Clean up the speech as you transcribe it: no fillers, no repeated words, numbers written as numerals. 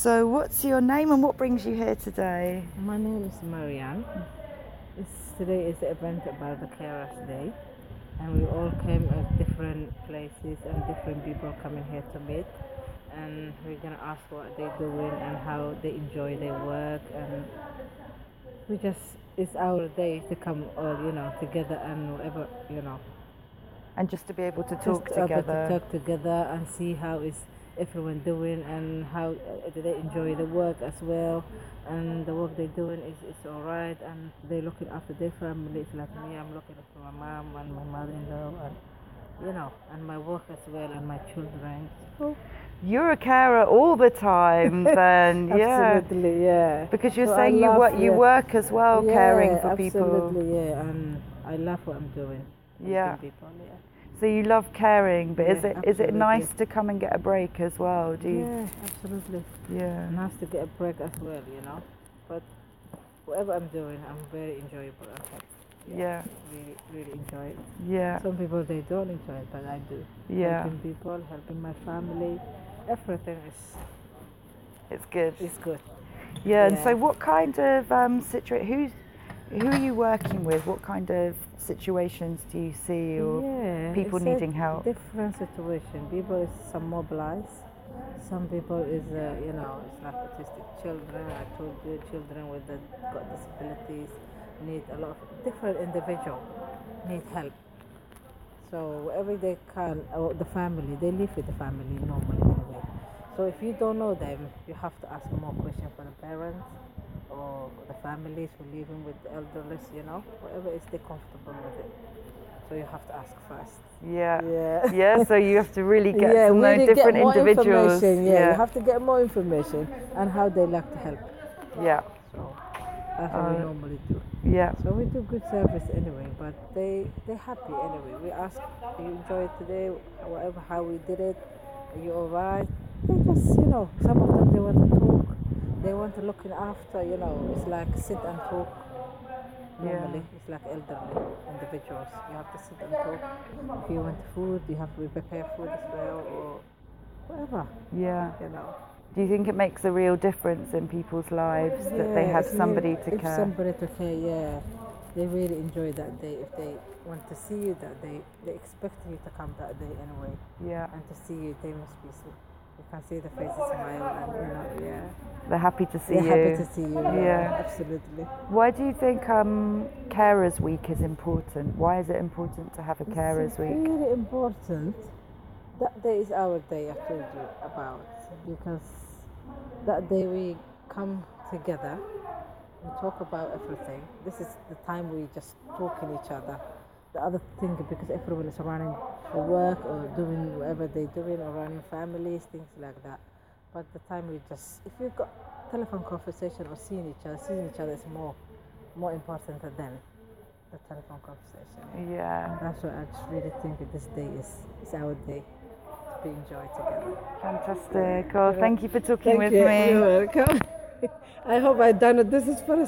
So what's your name and what brings you here today? My name is Marianne. Today is the event about the Carers Day, and we all came at different places and different people coming here to meet, and we're gonna ask what they're doing and how they enjoy their work, and it's our day to come all together and whatever And just to be able to just talk able to together. talk together and see how is everyone doing and how do they enjoy the work as well, and the work they're doing is all right, and they're looking after their families like me. I'm looking after my mom and my mother-in-law, and my work as well, and my children. So, You're a carer all the time then, yeah. absolutely, yeah. Because you're So saying you work as well, yeah, caring for people. absolutely, yeah, and I love what I'm doing. Yeah. Helping people, yeah. So you love caring, but Yeah, is it absolutely. nice to come and get a break as well? Yeah, absolutely. Yeah. Nice to get a break as well, But whatever I'm doing, I'm very enjoyable. I'm happy. Yeah. Really, really enjoy it. Yeah. Some people they don't enjoy it, but I do. Yeah. Helping people, helping my family, everything It's good. is good. Yeah. And so Yeah. what kind of who are you working with? What kind of situations do you see, or people it's needing a help? different situation. People is some mobilized. Some people is it's like autistic children. I told you, children with got disabilities need a lot of different individual need help. So wherever they can, or the family, they live with the family normally anyway. So if you don't know them, you have to ask more questions for the parents or the families who living with the elderly, whatever is they comfortable with it. So you have to ask first. Yeah. Yeah. Yeah. So you have to really get to know really different get more individuals. information. Yeah, you have to get more information and how they like to help. Yeah. So that's what we normally do. Yeah. So we do good service anyway, but they're happy anyway. We ask, do you enjoy it today? Whatever, how we did it, are you alright? They just, some of them they want to talk. They want to looking after, it's like sit and talk. Normally, it's like elderly individuals. You have to sit and talk. If you want food, you have to prepare food as well, or whatever. Yeah. Do you think it makes a real difference in people's lives that they have somebody to care? Somebody to care, yeah. They really enjoy that day. If they want to see you that day, they expect you to come that day anyway. Yeah. And to see you, they must be so. You can see the faces smile and, yeah. They're happy to see you. They're happy to see you, Yeah. Absolutely. Why do you think Carers Week is important? Why is it important to have a Carers Week? It's really important. That day is our day, I told you about, because that day we come together, we talk about everything. This is the time we just talking each other. The other thing, because everyone is running for work or doing whatever they're doing or running families, things like that. But the time we just, if you've got telephone conversation or seeing each other is more important than the telephone conversation. Yeah. That's why I just really think that this day is our day to be enjoyed together. Fantastic. Oh, thank you for talking with me. You're welcome. I hope I've done it. This is for